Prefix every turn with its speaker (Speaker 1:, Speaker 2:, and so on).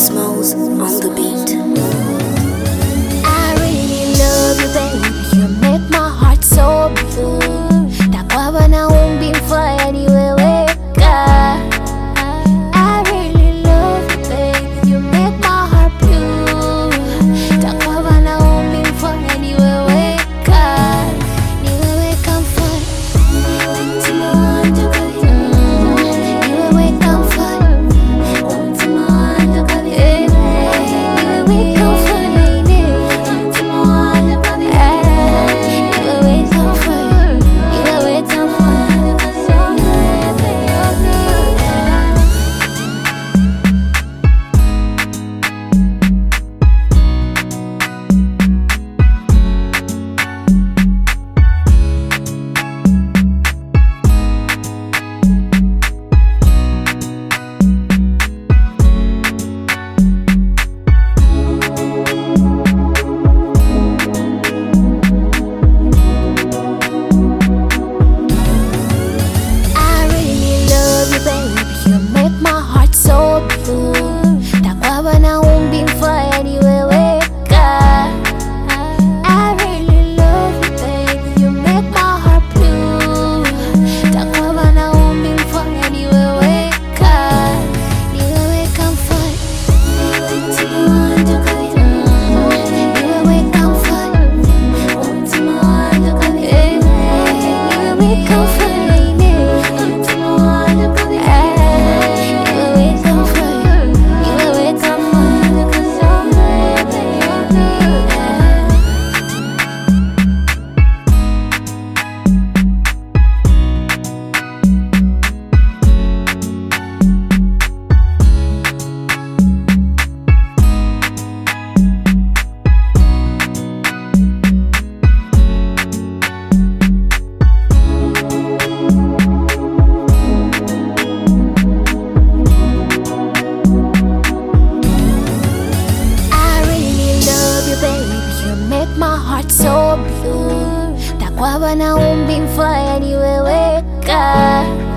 Speaker 1: Smalls on the beat.
Speaker 2: I really love you, baby. You make my heart so blue. Takwaba na umbimfaya niweweka. I really love you, baby. You make my heart blue. Takwaba na umbimfaya niweweka. Niweweka mfaya. Mtima wangu kabisa. Niweweka mfaya. Mtima wangu kabisa. Niweweka mfaya. Takwaba na umbimfaya niweweka. I really love you, baby. You make my heart blue. Takwaba na umbimfaya niweweka. Niweweka mfaya. Mtima wangu kabisa. Niweweka mfaya. Mtima wangu kabisa. Niweweka mfaya. Make my heart so blue. Takwaba na umbimfaya niweweka.